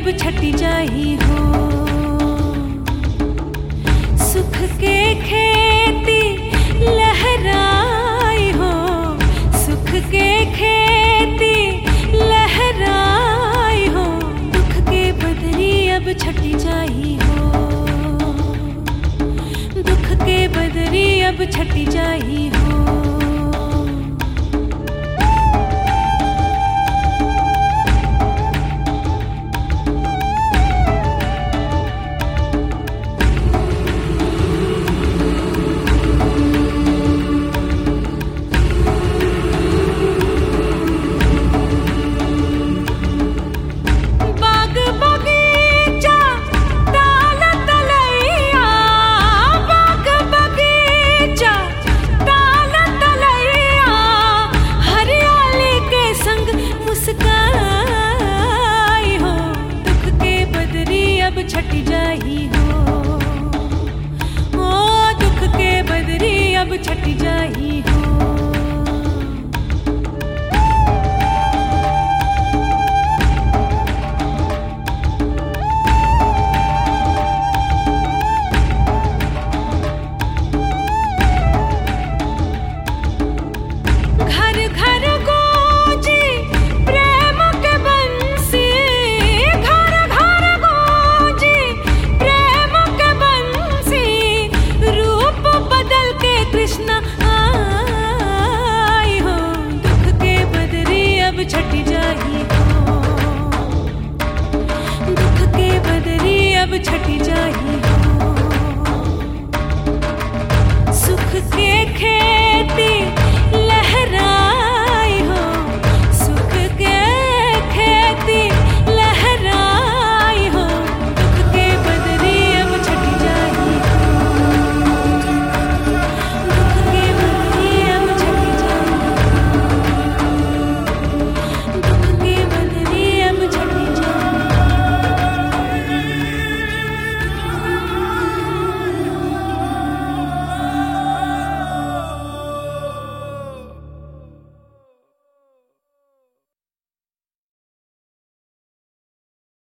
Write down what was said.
अब छटी जाही हो। सुख के खेती लहराई हो, सुख के खेती लहराई हो। दुख के बदरी अब छटी जाही हो, दुख के बदरी अब छटी जाही हो। छटी जाही हो, ओ दुख के बदरी अब छटी जाही हो। घर घर गूंजी प्रेम के बंसी, घर घर गूंजी प्रेम के बंसी। रूप बदल के कृष्ण आई हो, दुख के बदरी अब छटी जाही हो, दुख के बदरी अब छटी जाही हो। सुख के खेत